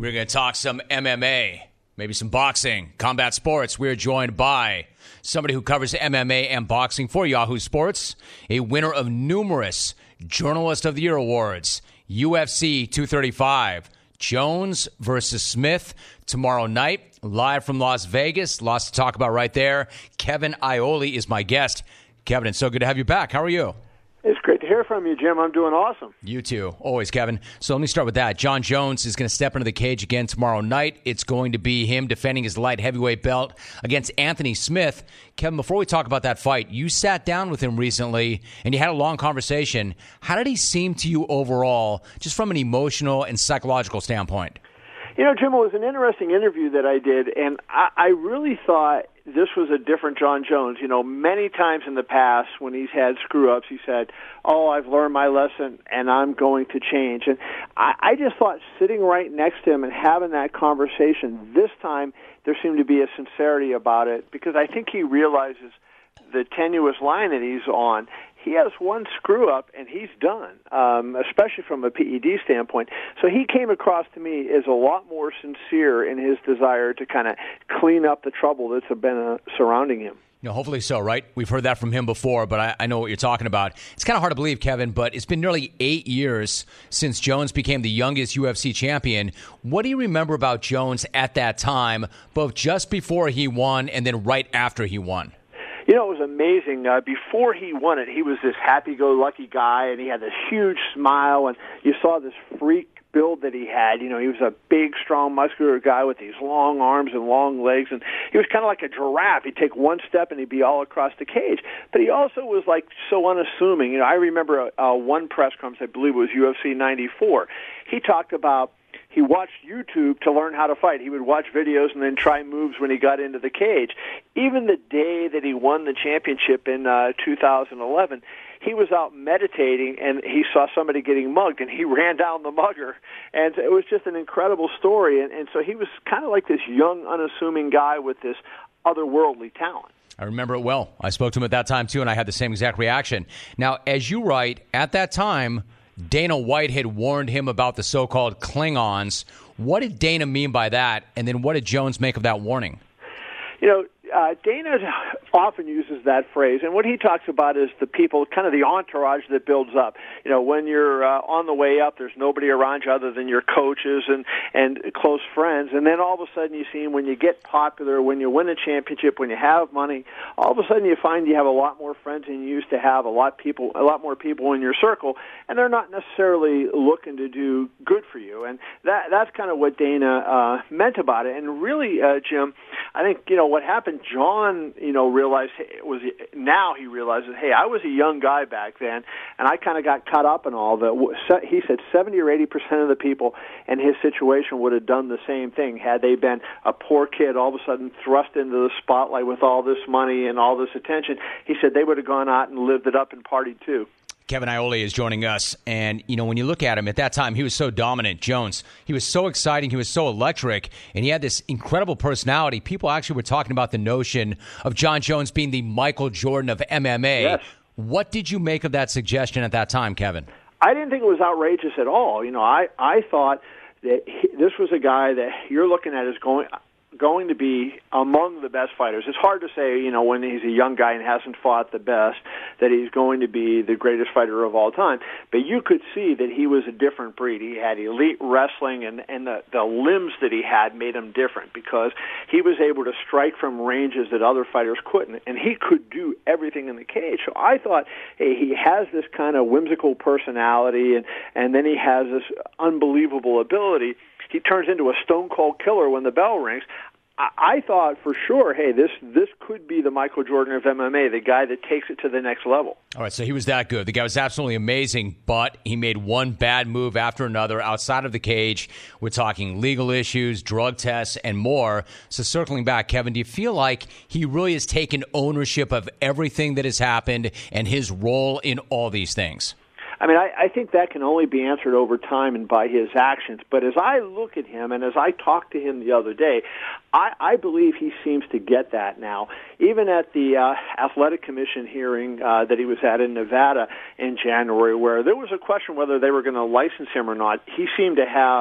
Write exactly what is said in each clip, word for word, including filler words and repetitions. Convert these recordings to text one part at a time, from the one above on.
We're going to talk some M M A, maybe some boxing, combat sports. We're joined by somebody who covers M M A and boxing for Yahoo Sports, a winner of numerous Journalist of the Year awards, U F C two thirty-five, Jones versus Smith tomorrow night, live from Las Vegas. Lots to talk about right there. Kevin Iole is my guest. Kevin, it's so good to have you back. How are you? It's great to hear from you, Jim. I'm doing awesome. You too. Always, Kevin. So let me start with that. Jon Jones is going to step into the cage again tomorrow night. It's going to be him defending his light heavyweight belt against Anthony Smith. Kevin, before we talk about that fight, you sat down with him recently and you had a long conversation. How did he seem to you overall, just from an emotional and psychological standpoint? You know, Jim, it was an interesting interview that I did, and I, I really thought this was a different Jon Jones. You know, many times in the past when he's had screw-ups, he said, oh, I've learned my lesson, and I'm going to change. And I, I just thought sitting right next to him and having that conversation, this time there seemed to be a sincerity about it, because I think he realizes the tenuous line that he's on. He has one screw-up, and he's done, um, especially from a P E D standpoint. So he came across to me as a lot more sincere in his desire to kind of clean up the trouble that's been uh, surrounding him. You know, hopefully so, right? We've heard that from him before, but I, I know what you're talking about. It's kind of hard to believe, Kevin, but it's been nearly eight years since Jones became the youngest U F C champion. What do you remember about Jones at that time, both just before he won and then right after he won? You know, it was amazing. Uh, before he won it, he was this happy-go-lucky guy, and he had this huge smile, and you saw this freak build that he had. You know, he was a big, strong, muscular guy with these long arms and long legs, and he was kind of like a giraffe. He'd take one step, and he'd be all across the cage. But he also was, like, so unassuming. You know, I remember uh, one press conference, I believe it was U F C ninety-four. He talked about he watched YouTube to learn how to fight. He would watch videos and then try moves when he got into the cage. Even the day that he won the championship in uh, two thousand eleven, he was out meditating and he saw somebody getting mugged, and he ran down the mugger. And it was just an incredible story. And, and so he was kind of like this young, unassuming guy with this otherworldly talent. I remember it well. I spoke to him at that time, too, and I had the same exact reaction. Now, as you write, at that time, Dana White had warned him about the so-called Klingons. What did Dana mean by that? And then what did Jones make of that warning? You know, uh, Dana often uses that phrase, and what he talks about is the people, kind of the entourage that builds up. You know, when you're uh, on the way up, there's nobody around you other than your coaches and, and close friends, and then all of a sudden you see when you get popular, when you win a championship, when you have money, all of a sudden you find you have a lot more friends than you used to have, a lot people, a lot more people in your circle, and they're not necessarily looking to do good for you. And that that's kind of what Dana uh, meant about it. And really, uh, Jim, I think, you know, what happened, Jon, you know, realized it was now he realizes, hey, I was a young guy back then, and I kind of got caught up in all the. He said seventy or eighty percent of the people in his situation would have done the same thing had they been a poor kid, all of a sudden thrust into the spotlight with all this money and all this attention. He said they would have gone out and lived it up and partied too. Kevin Iole is joining us, and, you know, when you look at him, at that time, he was so dominant, Jones. He was so exciting, he was so electric, and he had this incredible personality. People actually were talking about the notion of Jon Jones being the Michael Jordan of M M A. Yes. What did you make of that suggestion at that time, Kevin? I didn't think it was outrageous at all. You know, I, I thought that he, this was a guy that you're looking at as going... going to be among the best fighters. It's hard to say, you know, when he's a young guy and hasn't fought the best, that he's going to be the greatest fighter of all time. But you could see that he was a different breed. He had elite wrestling, and, and the, the limbs that he had made him different because he was able to strike from ranges that other fighters couldn't, and he could do everything in the cage. So I thought, hey, he has this kind of whimsical personality, and, and then he has this unbelievable ability. He turns into a stone-cold killer when the bell rings. I, I thought for sure, hey, this this could be the Michael Jordan of M M A, the guy that takes it to the next level. All right, so he was that good. The guy was absolutely amazing, but he made one bad move after another outside of the cage. We're talking legal issues, drug tests, and more. So circling back, Kevin, do you feel like he really has taken ownership of everything that has happened and his role in all these things? I mean, I, I think that can only be answered over time and by his actions. But as I look at him and as I talked to him the other day, I, I believe he seems to get that now. Even at the uh, Athletic Commission hearing uh, that he was at in Nevada in January, where there was a question whether they were going to license him or not, he seemed to have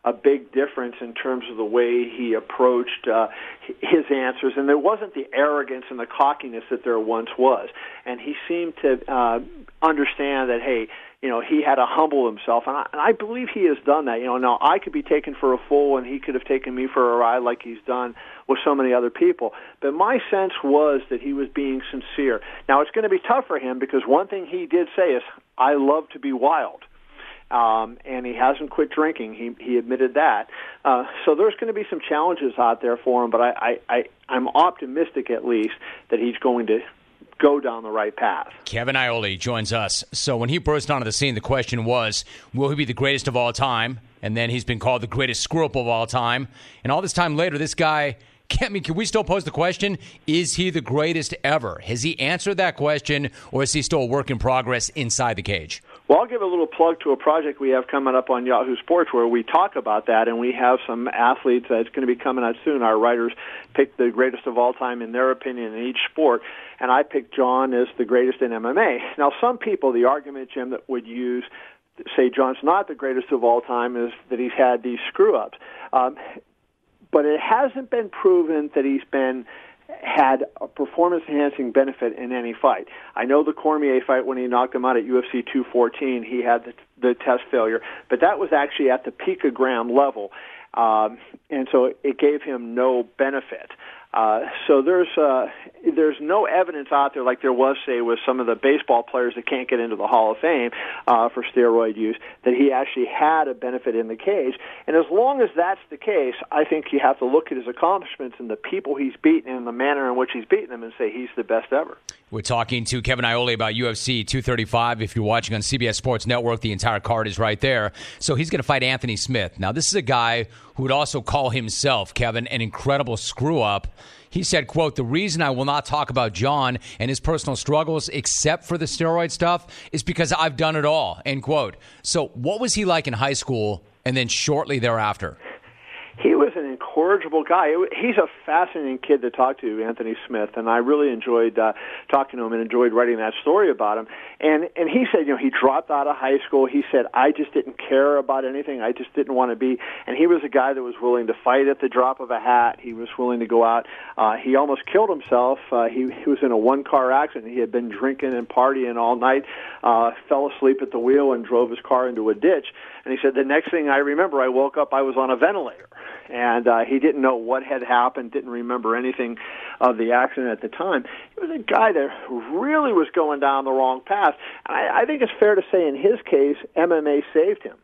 a big difference in terms of the way he approached uh, his answers, and there wasn't the arrogance and the cockiness that there once was. And he seemed to uh, understand that, hey, you know, he had to humble himself, and I, and I believe he has done that. You know, now I could be taken for a fool, and he could have taken me for a ride like he's done with so many other people. But my sense was that he was being sincere. Now, it's going to be tough for him because one thing he did say is, I love to be wild. Um, and he hasn't quit drinking. He he admitted that. Uh, so there's going to be some challenges out there for him, but I, I, I, I'm optimistic at least that he's going to go down the right path. Kevin Iole joins us. So when he burst onto the scene, the question was, will he be the greatest of all time? And then he's been called the greatest screw-up of all time. And all this time later, this guy, I mean, can we still pose the question, is he the greatest ever? Has he answered that question, or is he still a work in progress inside the cage? Well, I'll give a little plug to a project we have coming up on Yahoo Sports where we talk about that, and we have some athletes that's going to be coming out soon. Our writers pick the greatest of all time in their opinion in each sport, and I picked John as the greatest in M M A. Now, some people, the argument, Jim, that would use, say John's not the greatest of all time is that he's had these screw-ups. Um, but it hasn't been proven that he's been had a performance-enhancing benefit in any fight. I know the Cormier fight when he knocked him out at U F C two fourteen, he had the, the test failure, but that was actually at the picogram level, um, and so it gave him no benefit. Uh, so there's uh, there's no evidence out there like there was, say, with some of the baseball players that can't get into the Hall of Fame uh, for steroid use, that he actually had a benefit in the cage. And as long as that's the case, I think you have to look at his accomplishments and the people he's beaten and the manner in which he's beaten them and say he's the best ever. We're talking to Kevin Iole about U F C two thirty-five. If you're watching on C B S Sports Network, the entire card is right there. So he's going to fight Anthony Smith. Now, this is a guy who would also call himself, Kevin, an incredible screw-up. He said, quote, the reason I will not talk about John and his personal struggles except for the steroid stuff is because I've done it all, end quote. So what was he like in high school and then shortly thereafter? He was an incorrigible guy. He's a fascinating kid to talk to, Anthony Smith, and I really enjoyed uh, talking to him and enjoyed writing that story about him. And and he said, you know, he dropped out of high school. He said, I just didn't care about anything. I just didn't want to be. And he was a guy that was willing to fight at the drop of a hat. He was willing to go out. Uh, he almost killed himself. Uh, he, he was in a one-car accident. He had been drinking and partying all night, uh, fell asleep at the wheel, and drove his car into a ditch. And he said, the next thing I remember, I woke up, I was on a ventilator. And uh, he didn't know what had happened, didn't remember anything of the accident at the time. He was a guy that really was going down the wrong path. And I, I think it's fair to say in his case, M M A saved him.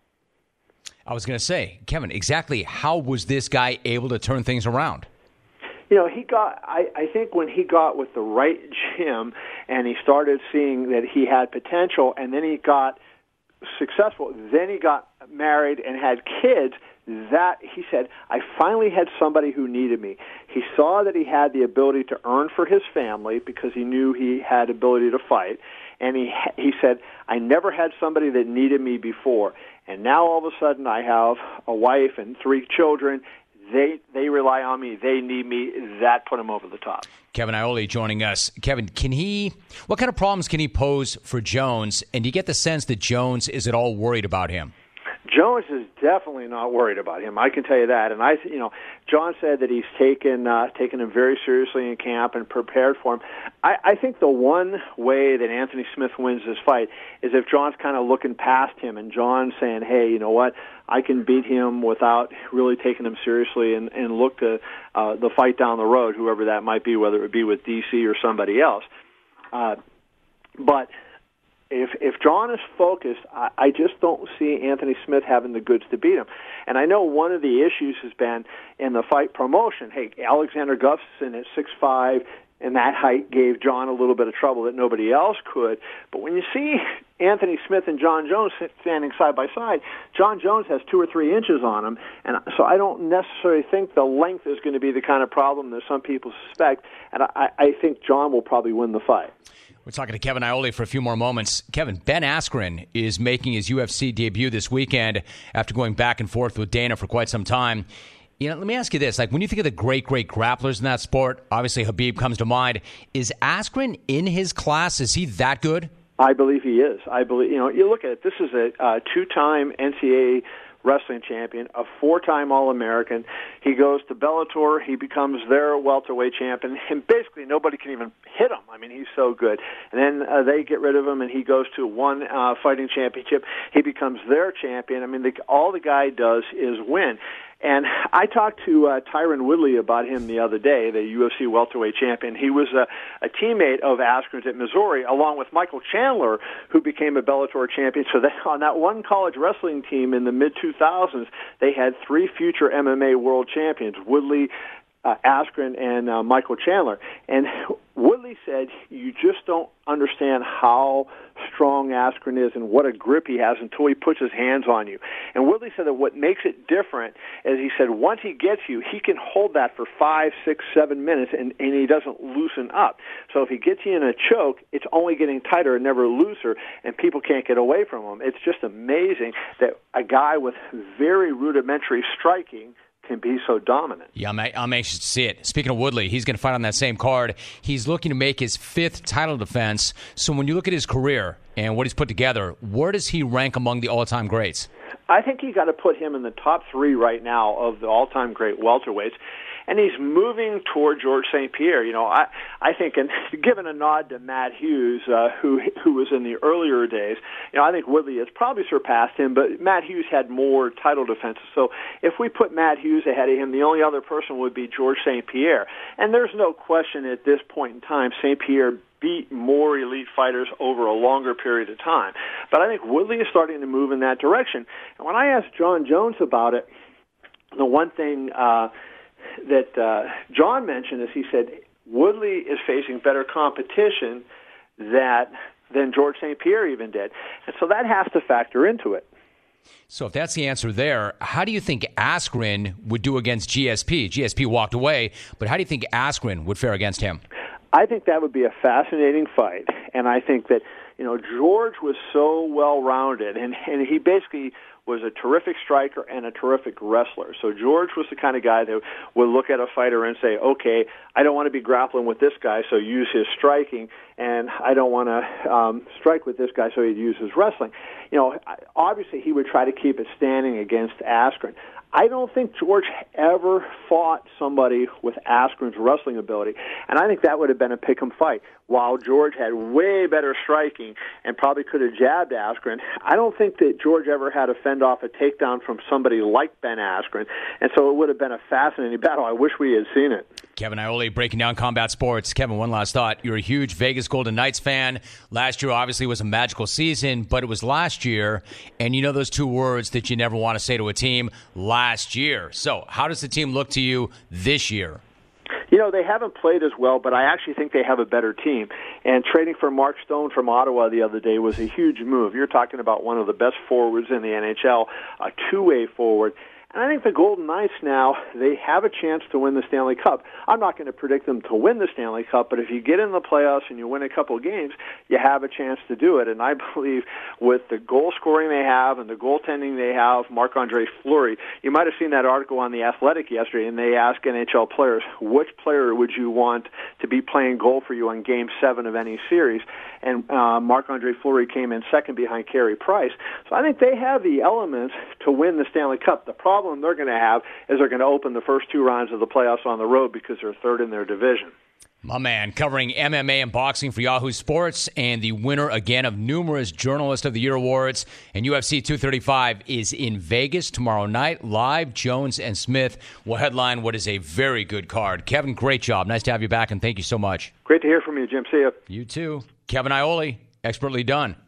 I was going to say, Kevin, exactly how was this guy able to turn things around? You know, he got, I, I think when he got with the right gym and he started seeing that he had potential and then he got successful, then he got married and had kids, that, he said, I finally had somebody who needed me. He saw that he had the ability to earn for his family because he knew he had ability to fight. And he he said, I never had somebody that needed me before. And now all of a sudden I have a wife and three children. They they rely on me. They need me. That put him over the top. Kevin Iole joining us. Kevin, can he? What kind of problems can he pose for Jones? And do you get the sense that Jones is at all worried about him? Jones is definitely not worried about him. I can tell you that. And I, you know, John said that he's taken uh, taken him very seriously in camp and prepared for him. I, I think the one way that Anthony Smith wins this fight is if John's kind of looking past him and John's saying, "Hey, you know what? I can beat him without really taking him seriously and, and look to uh, the fight down the road, whoever that might be, whether it be with D C or somebody else." Uh, but If if John is focused, I, I just don't see Anthony Smith having the goods to beat him. And I know one of the issues has been in the fight promotion. Hey, Alexander Gustafsson at six five and that height gave John a little bit of trouble that nobody else could. But when you see Anthony Smith and John Jones standing side by side, John Jones has two or three inches on him. And so I don't necessarily think the length is going to be the kind of problem that some people suspect. And I, I think John will probably win the fight. We're talking to Kevin Iole for a few more moments. Kevin, Ben Askren is making his U F C debut this weekend after going back and forth with Dana for quite some time. You know, let me ask you this. Like, when you think of the great, great grapplers in that sport, obviously Khabib comes to mind. Is Askren in his class? Is he that good? I believe he is. I believe, you know, you look at it, this is a uh, two-time N C double A wrestling champion, a four-time All-American. He goes to Bellator. He becomes their welterweight champion, and basically nobody can even hit him. I mean, he's so good. And then uh, they get rid of him, and he goes to one uh, fighting championship. He becomes their champion. I mean, the, all the guy does is win. And I talked to uh, Tyron Woodley about him the other day, the U F C welterweight champion. He was a, a teammate of Askren's at Missouri, along with Michael Chandler, who became a Bellator champion. So they, on that one college wrestling team in the mid two thousands, they had three future M M A world champions, Woodley, uh, Askren, and uh, Michael Chandler. And Woodley said, you just don't understand how strong Askren is and what a grip he has until he puts his hands on you. And Woodley said that what makes it different is he said once he gets you, he can hold that for five, six, seven minutes, and, and he doesn't loosen up. So if he gets you in a choke, it's only getting tighter and never looser, and people can't get away from him. It's just amazing that a guy with very rudimentary striking can be so dominant. Yeah, I'm, I'm anxious to see it. Speaking of Woodley, he's going to fight on that same card. He's looking to make his fifth title defense. So when you look at his career and what he's put together, where does he rank among the all-time greats? I think you got to put him in the top three right now of the all-time great welterweights. And he's moving toward George Saint Pierre. You know, I I think, and given a nod to Matt Hughes, uh, who who was in the earlier days, you know, I think Woodley has probably surpassed him. But Matt Hughes had more title defenses. So if we put Matt Hughes ahead of him, the only other person would be George Saint Pierre. And there's no question at this point in time, Saint Pierre beat more elite fighters over a longer period of time. But I think Woodley is starting to move in that direction. And when I asked John Jones about it, the one thing uh, that uh, John mentioned is he said Woodley is facing better competition that than George Saint Pierre even did. And so that has to factor into it. So if that's the answer there, how do you think Askren would do against G S P? G S P walked away, but how do you think Askren would fare against him? I think that would be a fascinating fight, and I think that, you know, George was so well-rounded, and, and he basically was a terrific striker and a terrific wrestler. So George was the kind of guy that would look at a fighter and say, okay, I don't want to be grappling with this guy, so use his striking, and I don't want to um, strike with this guy, so he'd use his wrestling. You know, obviously he would try to keep it standing against Askren. I don't think George ever fought somebody with Askren's wrestling ability, and I think that would have been a pick-em fight. While George had way better striking and probably could have jabbed Askren, I don't think that George ever had to fend off a takedown from somebody like Ben Askren, and so it would have been a fascinating battle. I wish we had seen it. Kevin Iole breaking down combat sports. Kevin, one last thought. You're a huge Vegas Golden Knights fan. Last year obviously was a magical season, but it was last year, and you know those two words that you never want to say to a team, last year. So how does the team look to you this year? You know, they haven't played as well, but I actually think they have a better team. And trading for Mark Stone from Ottawa the other day was a huge move. You're talking about one of the best forwards in the N H L, a two-way forward. And I think the Golden Knights now, they have a chance to win the Stanley Cup. I'm not going to predict them to win the Stanley Cup, but if you get in the playoffs and you win a couple of games, you have a chance to do it. And I believe with the goal scoring they have and the goaltending they have, Marc-Andre Fleury, you might have seen that article on The Athletic yesterday, and they asked N H L players, which player would you want to be playing goal for you on Game seven of any series? And uh, Marc-Andre Fleury came in second behind Carey Price. So I think they have the elements to win the Stanley Cup. The problem they're going to have is they're going to open the first two rounds of the playoffs on the road because they're third in their division. My man, covering M M A and boxing for Yahoo Sports, and the winner again of numerous Journalist of the Year awards. And U F C two thirty-five is in Vegas tomorrow night. Live, Jones and Smith will headline what is a very good card. Kevin, great job. Nice to have you back, and thank you so much. Great to hear from you, Jim. See you. You too. Kevin Iole, expertly done.